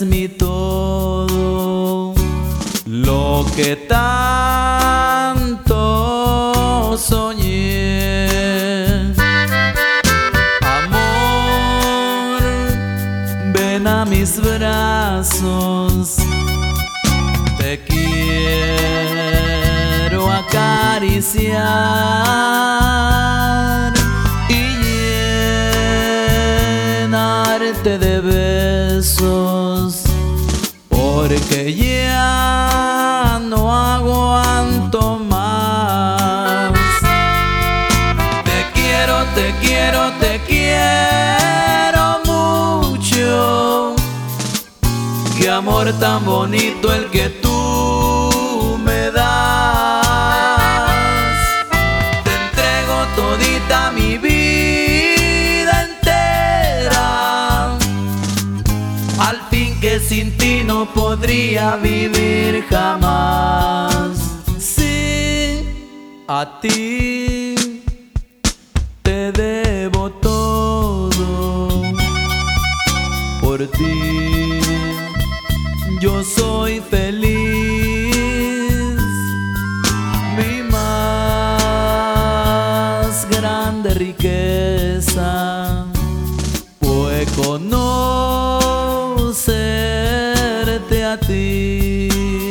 eres mi todo, lo que tanto soñé. Amor, ven a mis brazos, te quiero acariciar y llenarte de besos, porque ya no aguanto más. Te quiero, te quiero, te quiero mucho. Qué amor tan bonito el que tú me das. Te entrego todita mi vida entera, al fin que sin ti no podría vivir jamás. Sí, a ti te debo todo, por ti yo soy feliz. Mi más grande riqueza fue conocerte a ti.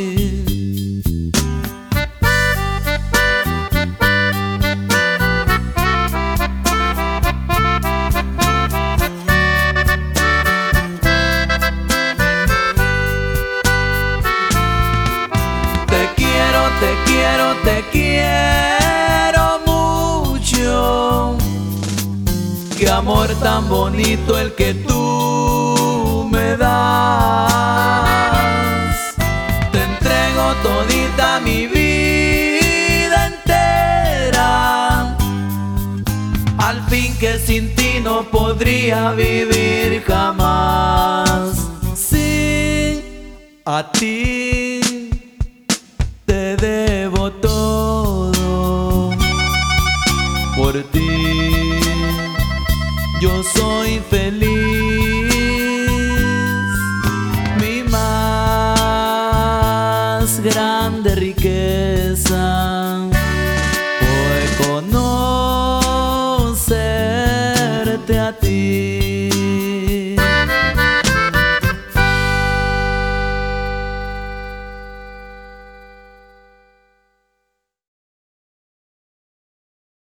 Te quiero, te quiero mucho. Qué amor tan bonito el que tú me das. Te entrego todita mi vida entera, al fin que sin ti no podría vivir jamás. Sí, a ti te debo todo, por ti yo soy feliz. Mi más grande riqueza fue conocerte a ti.